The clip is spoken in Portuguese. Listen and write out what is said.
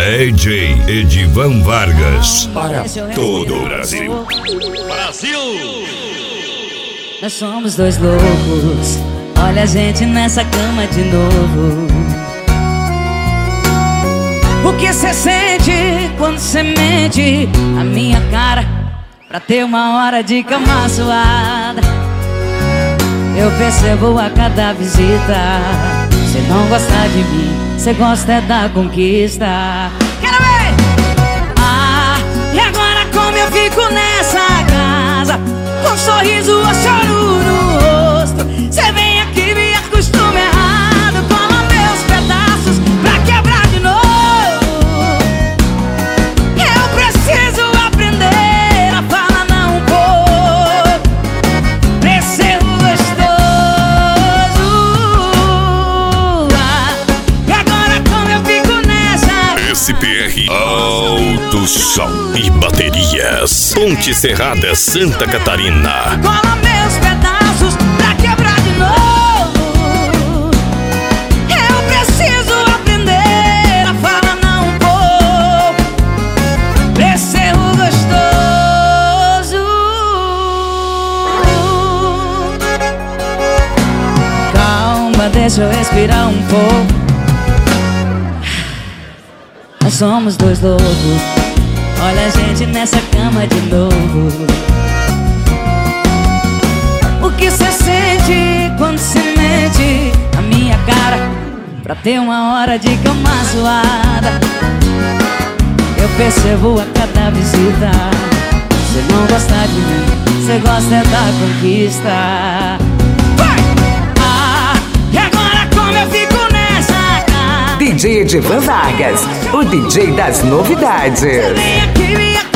DJ Edivan Vargas para todo o Brasil. Nós somos dois loucos, olha a gente nessa cama de novo. O que cê sente quando cê mente a minha cara pra ter uma hora de cama suada? Eu percebo a cada visita, cê não gosta de mim, cê gosta é da conquista. Quero ver! Ah, e agora como eu fico nessa casa, com um sorriso ou choro no rosto? Cê vem aqui, me acostuma errado, cola meus pedaços pra quebrar de novo. Eu preciso aprender a falar não um pouco, pra ser gostoso. Ah, e agora como eu fico nessa SPR Alto Som e Baterias, Ponte Serrada, Santa Catarina. cola meus pedaços pra quebrar de novo. Eu preciso aprender a falar não um pouco, pra ser gostoso. Calma, deixa eu respirar um pouco. Nós somos dois loucos, olha a gente nessa cama de novo. O que cê sente quando cê mente a minha cara pra ter uma hora de cama suada? Eu percebo a cada visita, cê não gosta de mim, cê gosta é da conquista. Ah, e agora como eu fico nessa casa? DJ Edivan Vargas, o DJ das novidades. Cê vem aqui, me